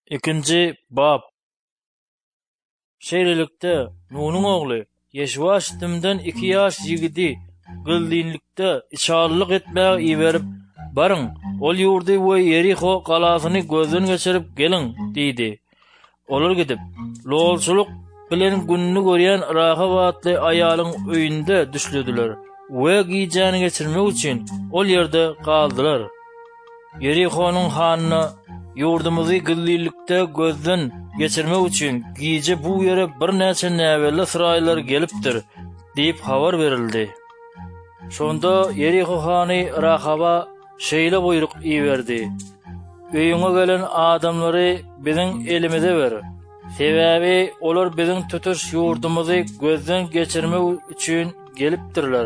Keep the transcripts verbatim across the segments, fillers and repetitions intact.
İkinci bab. Şeýlelikde Nuh'un ogly Ýeşwaşdymdan iki ýaş ýigidi gyldyňlykda içarlyk etmäge iýerip, "Barın, ol ýurdy we Yeriko galasyny gözden geçirip geliň" diýdi. Olar gidip, lolçuluk bilen günni görýän rahatly aýalyň öýünde düşlediler we giýjäni geçirmek üçin ol ýerde galdylar. Yeriko'nun hanyna ýurdumyzy gyllyklykda gözden geçirmek üçin giýje bu ýere bir näçe näweli syraýlar gelipdir diýip habar berildi. Şonda Yeriko hany Rahaba şeýle buyruk iýerdi. Öýüňe gelen adamlary biziň elimize ber. Sebäbi olar biziň tutuş ýurdumyzy gözden geçirmek üçin gelipdirler.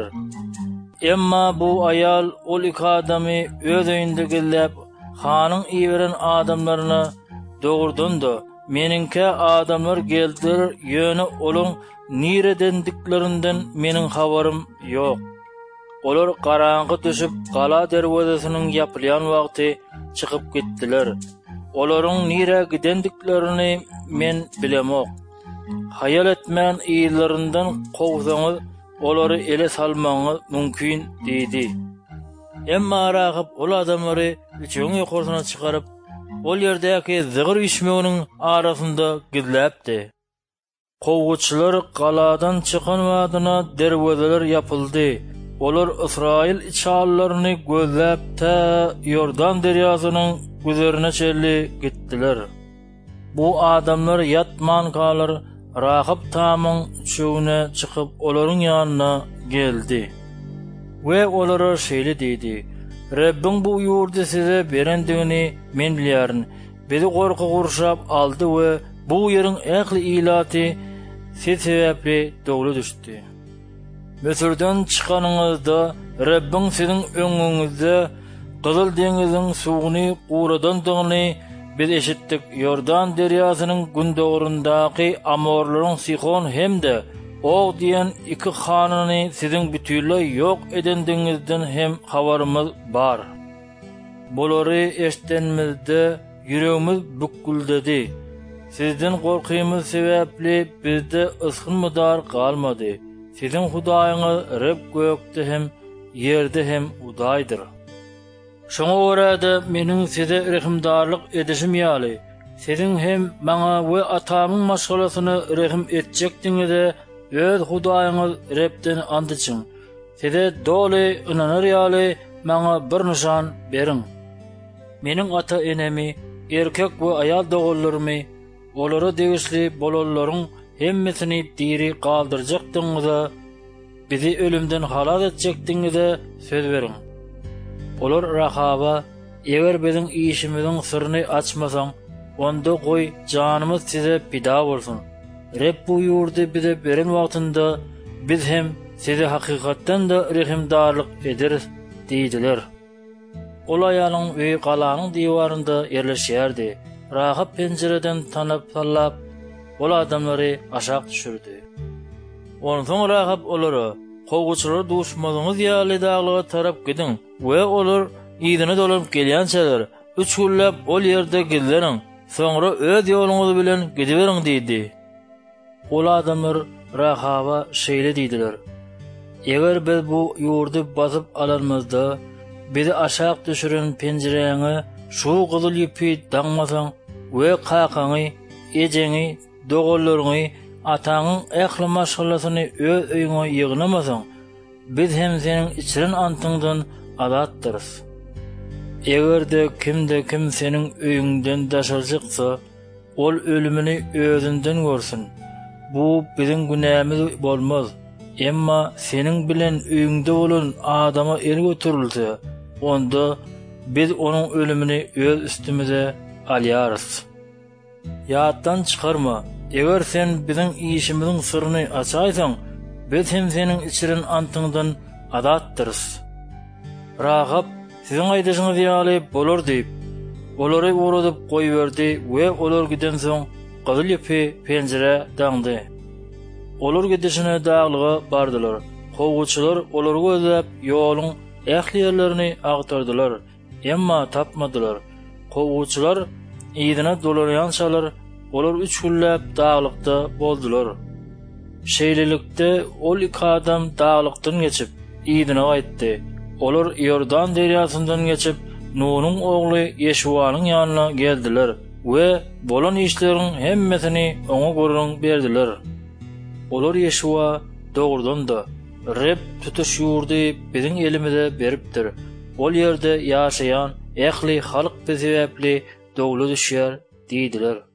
Emma bu ayal ol iki adamy öz öýünde gelip hanyň iýeren adamlaryna dogurdundy. Meninke adamlar geldiler, ýöne olaň niredendiklerininden meniň habarym ýok. Olar garaňgy düşüp gala derwezesynyň ýapylýan wagty çykyp gitdiler. Olaryň nire gidendiklerini men bilemok. Hayal etmän iýlerinden gowsaňyz olary ele salmaňyz mümkin diýdi. Emma Rahab ol adamlary üçüň ýokursyna çykaryp, ol ýerdäki zygyr işmeginiň arasynda gizläpdi. Gowguçylar galadan çykan wadyna derwezeler ýapyldy. Olar Israil içallaryny gözläp ta Yordan derýasynyň güzerine çelli gitdiler. Bu adamlar ýatman kalar Rahab tamyň üçüne çykyp olaryň ýanyna geldi. We olara şeýle diýdi: "Rabbim bu ýurdy size berendigini men bilýärin. Bizi gorky gurşap aldy we bu ýeriň ähli ilaty siz sebäpli dogry düşdi. Mesirden çykanyňyzda Rabbim siziň öňüňizde Gyzyl deňiziň suwuny uradandygyny biz eşitdik. Yordan derýasynyň gündogrundaky amorlaryň Sihon hemde Og diýen iki hanyny siziň bütünle ýok edendiňizden hem habarymyz bar. Bolary eşdenmizde ýüregimiz büküldedi. Sizden gorkymyz sebäpli bizde ysgynmydar galmady. Siziň Hudaýyňyz Rab gökde hem ýerde hem Hudaýdyr. Şoňa görä-de meniň size rehimdarlyk edişim ýaly. Siziň hem maňa we atamyň maşgalasyny rehim etjekdiňizde öz Hudaýyňyz Rabden andyçyň. Size doly ynanyr ýaly maňa bir nişan beriň. Meniň ata enemi, erkek we aýal dogallarymy, olara degisli bolalaryň hemmesini diri galdyrjakdyňyza, bizi ölümden halat etjekdiňize söz beriň. Olar Rahaba, eger biziň işimiziň syryny açmasaň, onda goý janymyz size pida bolsun. Rab bu ýurdy bize beren wagtynda biz hem size hakykatdan da rehimdarlyk ederiz diýdiler. Ol aýalyň öýi galanyň diwarynda ýerleşýärdi. Rahab penjereden tanap sallap ol adamlary aşak düşürdi. Ondan soň Rahab olary gowguçylar duşmagyňyz ýaly daglyga tarap gidin we olar ýygyny dolap gelýänçeler üç güllep ol ýerde gizleniň, soňra öz ýoluňyz bilen gidiberiň diýdi. Ol adamlar Rahaba şeýle diýdiler: "Eger biz bu ýurdy basyp alarmyzda, bizi aşak düşüren penjereňi şu gyzyl ýipi daňmasaň we kakany, ejeňi, dogallaryňy, ataňyň ähli maşgalasyny öz öýüňe ýygnamasaň, biz hem seniň içiren antyňdan azatdyrys. Egerde kimde kim seniň öýüňden daşaljyksa, ol ölümini özünden görsün. Bu biziň günämiz bolmaz. Emma seniň bilen öýüňde bolan adama el götürilse, onda biz onuň ölümini öz üstümize alýarys. Ýatdan çykarma. Eger sen biziň işimiziň syryny açaýsaň, biz hem seniň içiren antyňdan azatdyrys." Rahab siziň aýdyşyňyz ýaly bolar diýip, olary uradyp goýberdi we olar giden soň gyzyl ýipi penjere daňdy. Olar gidişine daglyga bardylar. Gowguçylar olary gözläp ýoluň ähli ýerlerini agtardylar, emma tapmadylar. Gowguçylar ýygyna dolanýançalar olar üç güllap daglykda boldular. Şeýlelikde ol iki adam daglykdan geçip ýygyna gaýtdy. Olar Ýordan derýasyndan geçip Nuh'un ogly Ýeşuanyň ýanyna geldiler we bolan işleriň hemmesini oňa görüň berdiler. Olar Ýeşua dogrudan da Reb tutuş ýurdy biziň elimize beripdir. Ol ýerde ýaşaýan ähli halk sebäpli doglu düşýär diýdiler.